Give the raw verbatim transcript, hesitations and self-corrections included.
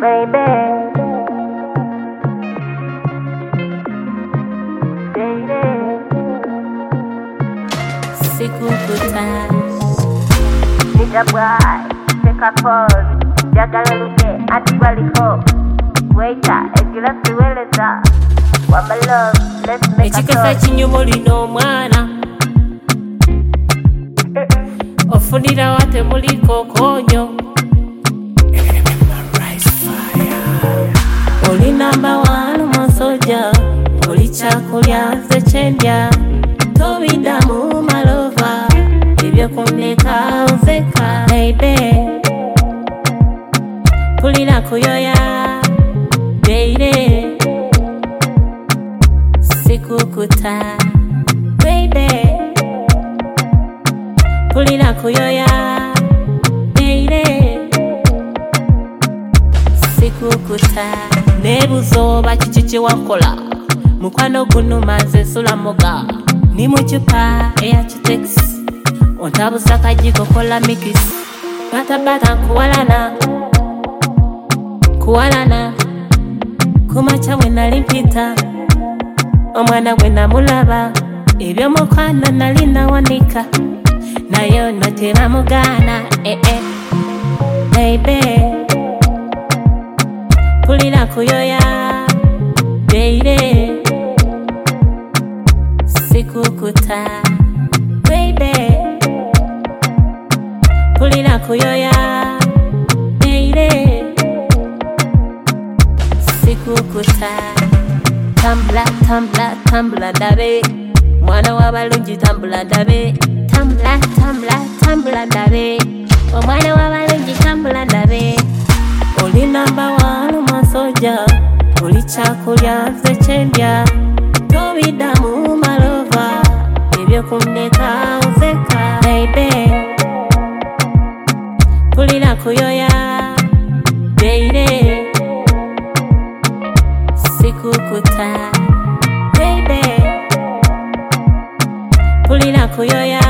baby. Sikukuta Nita boy, take a pause. Jagala luke, ati kwaliko. Waiter, egira siweleza. Wamba love, let's make a ekikasa toast. kinyumuli n'omwana ofunira wate muliko konyo oli namba wanu musoja oli kyakulya nze kyendya tobiddamu malova ebyo kundeka nzeka baby pulira kuyoya baby sikukuta baby pulira kuyoya baby sikukuta nebuzoba kiki kyewakola mukwano guno maze sulamoga ni mucupa eya kitex ontabuza kajiko kola mikisi batabata kuwalana kuwalana kumacha we nali mpita omwana gwe namulaba ebyo mukwano nali nawanika nayo notera mugana eh eh baby pulira kuyoya baby sikukuta baby pulira kuyoya baby sikukuta tambula tambula tambula ndabe mwana w'abalungi tambula ndabe tambula tambula tambula ndabe omwana w'abalungi tambula ndabe oli namba wanu masoja oli kyakulya nze kyendya tobiddamu malova ebyo kundeka nzeka baby pulira kuyoya baby sikukuta baby pulira kuyoya